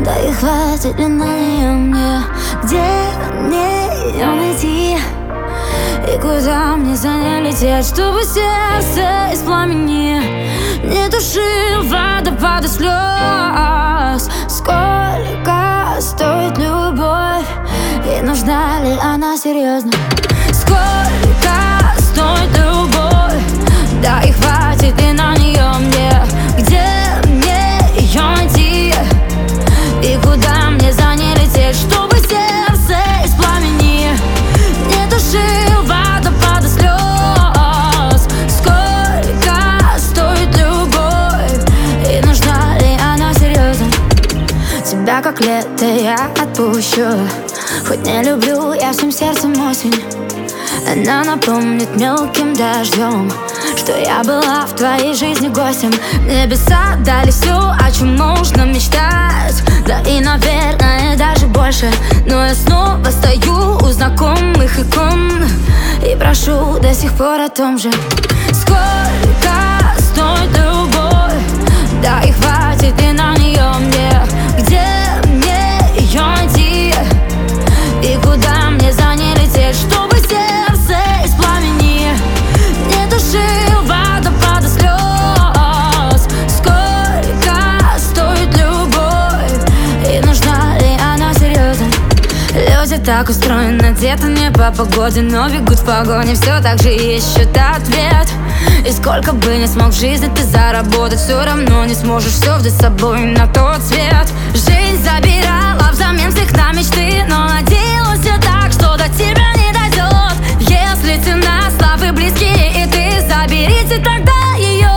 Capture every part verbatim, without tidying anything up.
Да и хватит ли на нее мне? Где мне ее найти? И куда мне за ней лететь, чтобы сердце из пламени не тушил водопады слез? Сколько стоит любовь? И нужна ли она серьезно? Сколько стоит любовь? Да и хватит ли на нее мне? Где мне ее найти? И куда мне за ней лететь, чтобы сердце из пламени не тушил водопады слез? Сколько стоит любовь? И нужна ли она серьезно? Тебя как лето я отпущу. Хоть не люблю я всем сердцем осень, она напомнит мелким дождем, что я была в твоей жизни гостем. Небеса дали все, о чем можно мечтать, да и, наверное, даже больше. Но я снова стою у знакомых икон и прошу до сих пор о том же. Сколько стоит любовь? Да и хватит ли на нее мне? Где мне ее найти? И куда мне за ней лететь, чтобы сердце из пламени не тушил водопады слез? Сколько стоит любовь? И нужна ли она серьезно? Люди так устроены, где-то не по погоде, но бегут в погоне, все так же ищут ответ. И сколько бы ни смог в жизни ты заработать, все равно не сможешь все взять с собой на тот свет. Жизнь забирала взамен всех на мечты, но надеялась я так, что до тебя не дойдет. Если цена славы близкие, и ты заберите тогда ее.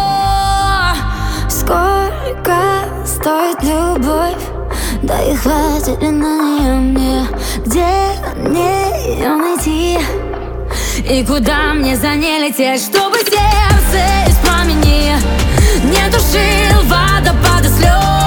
Сколько стоит любовь? Да и хватит ли на нее мне? Где мне ее найти? И куда мне за ней лететь, чтобы сердце из пламени не тушил водопады слез?